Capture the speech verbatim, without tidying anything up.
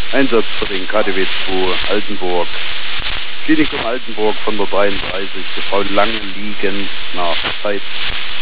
Einsatz für den K D W zwei Altenburg. Klinikum Altenburg von der dreiunddreißig, die Frau lange liegend nach Zeit